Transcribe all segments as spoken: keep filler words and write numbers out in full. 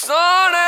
सोने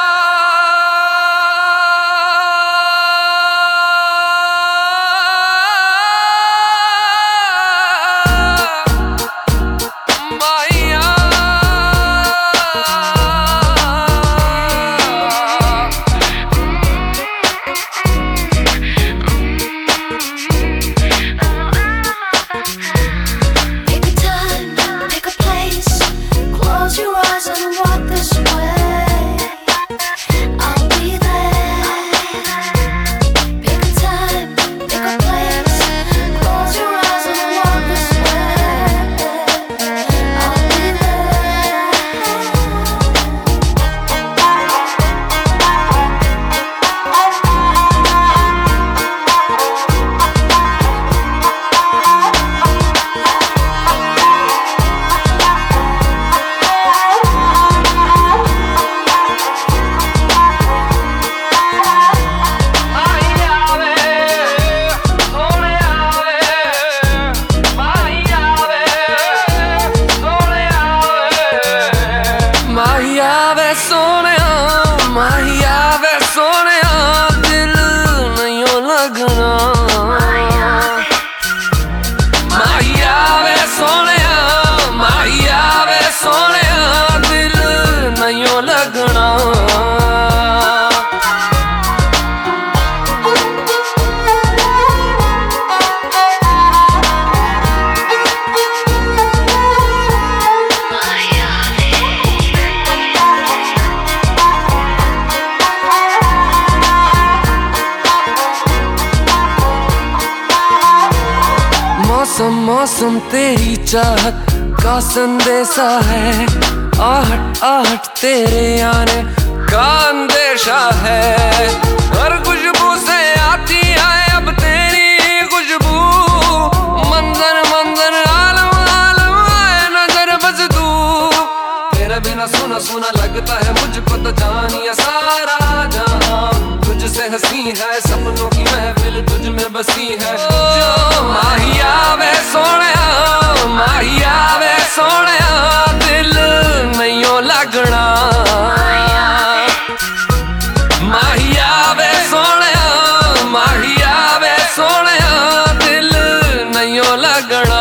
माहिया वे सोने दिल नहीं लगना माहिया वे सोने माहिया वे सोने दिल नहीं लगना मौसम मौसम तेरी चाहत का संदेशा है, आहट आहट तेरे आने का अंदेशा है। हर खुशबू से आती है अब तेरी खुशबू, मंजर मंजर आलम आलम आए नजर बस तू। तेरे बिना सुना सुना लगता है मुझको तो जानिए सारा जहां, तुझसे हंसी है सपनों की महफिल तुझ में बसी है। माहिया वे सोने माहिया वे सोने दिल नहीं लगना माहिया वे सोने माहिया वे सोने दिल नहीं लगना।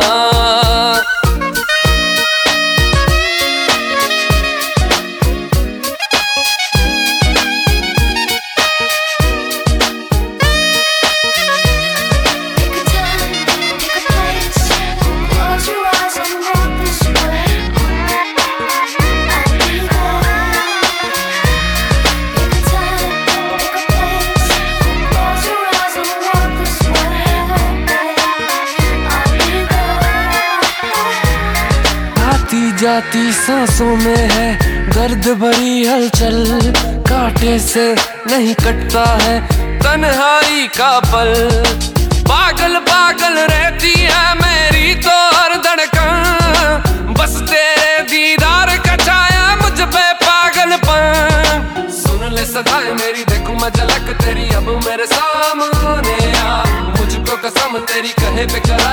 जाती सांसों में है दर्द भरी हलचल, कांटे से नहीं कटता है तन्हाई का पल। पागल पागल रहती है मेरी तो हर धड़कन, बस तेरे दीदार का छाया मुझ पे पागलपन। सुन ले सदाएं मेरी देखूं मैं झलक तेरी अब मेरे सामने आ, मुझको कसम तेरी कहे बेकरार